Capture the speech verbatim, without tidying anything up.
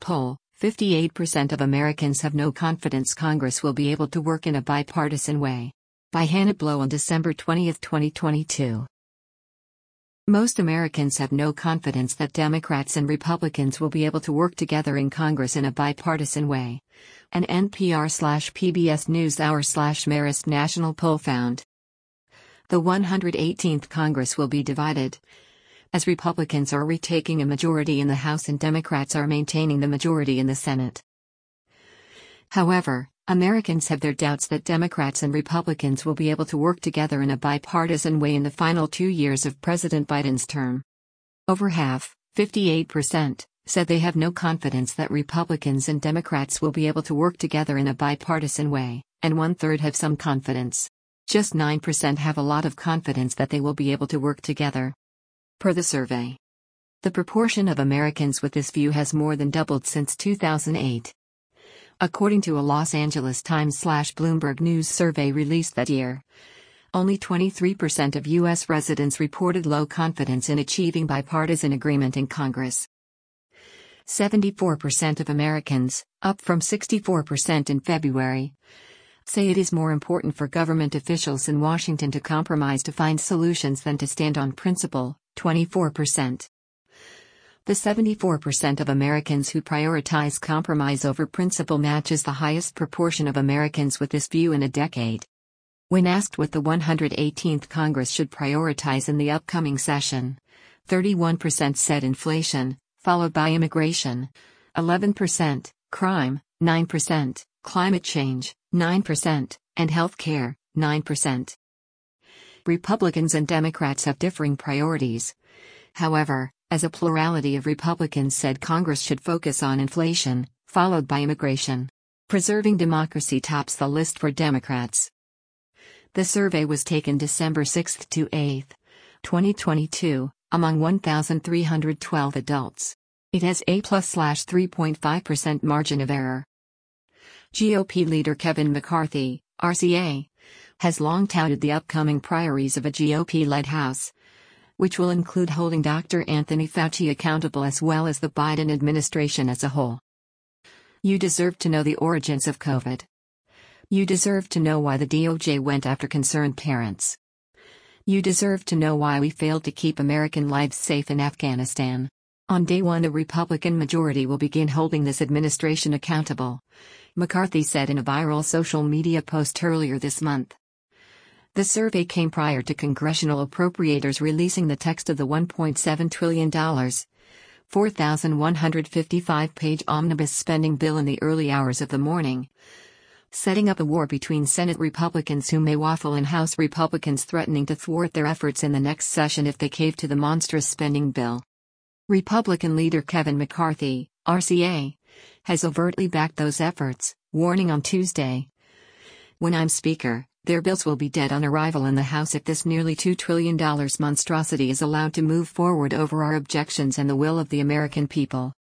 poll, fifty-eight percent of Americans have no confidence Congress will be able to work in a bipartisan way. By Hannah Blow on December twentieth, twenty twenty-two. Most Americans have no confidence that Democrats and Republicans will be able to work together in Congress in a bipartisan way. An N P R slash P B S NewsHour slash Marist national poll found. The one hundred eighteenth Congress will be divided, as Republicans are retaking a majority in the House and Democrats are maintaining the majority in the Senate. However, Americans have their doubts that Democrats and Republicans will be able to work together in a bipartisan way in the final two years of President Biden's term. Over half, fifty-eight percent, said they have no confidence that Republicans and Democrats will be able to work together in a bipartisan way, and one-third have some confidence. Just nine percent have a lot of confidence that they will be able to work together. Per the survey, the proportion of Americans with this view has more than doubled since two thousand eight. According to a Los Angeles Times/Bloomberg News survey released that year, only twenty-three percent of U S residents reported low confidence in achieving bipartisan agreement in Congress. seventy-four percent of Americans, up from sixty-four percent in February, say it is more important for government officials in Washington to compromise to find solutions than to stand on principle, twenty-four percent. The seventy-four percent of Americans who prioritize compromise over principle matches the highest proportion of Americans with this view in a decade. When asked what the one hundred eighteenth Congress should prioritize in the upcoming session, thirty-one percent said inflation, followed by immigration, eleven percent, crime, nine percent, climate change, nine percent, and health care, nine percent. Republicans and Democrats have differing priorities. However, as a plurality of Republicans said Congress should focus on inflation, followed by immigration. Preserving democracy tops the list for Democrats. The survey was taken December sixth to eighth, twenty twenty-two, among one thousand three hundred twelve adults. It has a plus slash three point five percent margin of error. G O P leader Kevin McCarthy, R C A, has long touted the upcoming priorities of a G O P-led House, which will include holding Doctor Anthony Fauci accountable as well as the Biden administration as a whole. You deserve to know the origins of COVID. You deserve to know why the D O J went after concerned parents. You deserve to know why we failed to keep American lives safe in Afghanistan. On day one, a Republican majority will begin holding this administration accountable, McCarthy said in a viral social media post earlier this month. The survey came prior to congressional appropriators releasing the text of the one point seven trillion dollars, four thousand one hundred fifty-five page omnibus spending bill in the early hours of the morning, setting up a war between Senate Republicans who may waffle and House Republicans threatening to thwart their efforts in the next session if they cave to the monstrous spending bill. Republican leader Kevin McCarthy, R C A, has overtly backed those efforts, warning on Tuesday, "When I'm Speaker, their bills will be dead on arrival in the House if this nearly two trillion dollars monstrosity is allowed to move forward over our objections and the will of the American people."